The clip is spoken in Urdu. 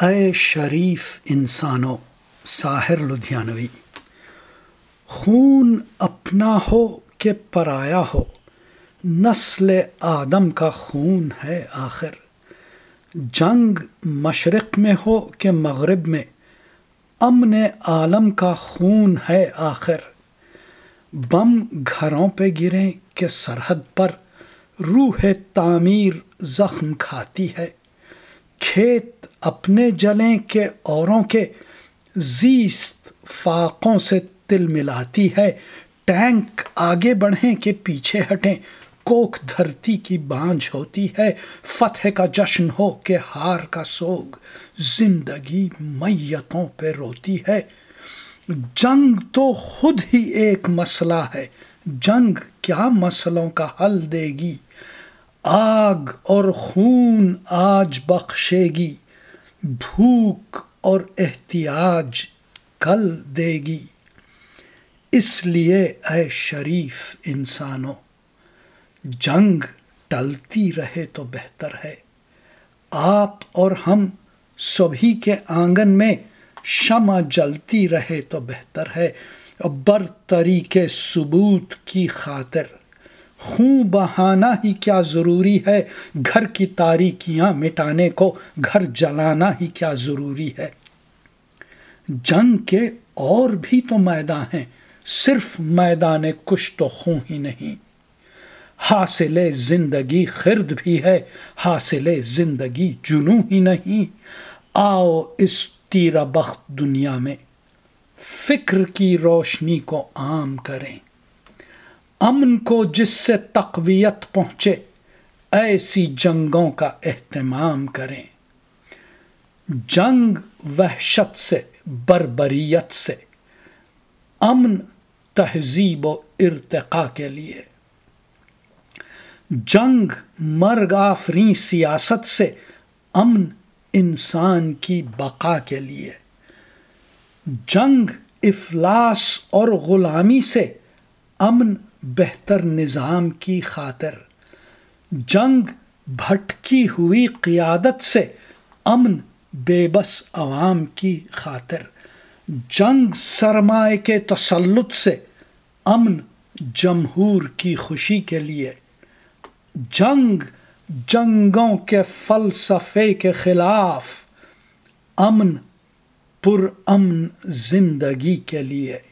اے شریف انسانوں، ساحر لدھیانوی۔ خون اپنا ہو کہ پرایا ہو، نسل آدم کا خون ہے آخر۔ جنگ مشرق میں ہو کہ مغرب میں، امن عالم کا خون ہے آخر۔ بم گھروں پہ گریں کہ سرحد پر، روح تعمیر زخم کھاتی ہے۔ کھیت اپنے جلیں کہ اوروں کے، زیست فاقوں سے تل ملاتی ہے۔ ٹینک آگے بڑھیں کہ پیچھے ہٹیں، کوکھ دھرتی کی بانجھ ہوتی ہے۔ فتح کا جشن ہو کہ ہار کا سوگ، زندگی میتوں پہ روتی ہے۔ جنگ تو خود ہی ایک مسئلہ ہے، جنگ کیا مسئلوں کا حل دے گی۔ آگ اور خون آج بخشے گی، بھوک اور احتیاج کل دے گی۔ اس لیے اے شریف انسانوں، جنگ ٹلتی رہے تو بہتر ہے۔ آپ اور ہم صبح کے آنگن میں، شمع جلتی رہے تو بہتر ہے۔ برتری کے ثبوت کی خاطر خون بہانا ہی کیا ضروری ہے۔ گھر کی تاریکیاں مٹانے کو گھر جلانا ہی کیا ضروری ہے۔ جنگ کے اور بھی تو میدان ہیں، صرف میدان کشت و خون ہی نہیں۔ حاصل زندگی خرد بھی ہے، حاصل زندگی جنوں ہی نہیں۔ آؤ اس تیرہ بخت دنیا میں، فکر کی روشنی کو عام کریں۔ امن کو جس سے تقویت پہنچے، ایسی جنگوں کا اہتمام کریں۔ جنگ وحشت سے، بربریت سے، امن تہذیب و ارتقاء کے لیے۔ جنگ مرگ آفریں سیاست سے، امن انسان کی بقا کے لیے۔ جنگ افلاس اور غلامی سے، امن بہتر نظام کی خاطر۔ جنگ بھٹکی ہوئی قیادت سے، امن بے بس عوام کی خاطر۔ جنگ سرمائے کے تسلط سے، امن جمہور کی خوشی کے لیے۔ جنگ جنگوں کے فلسفے کے خلاف، امن پر امن زندگی کے لیے۔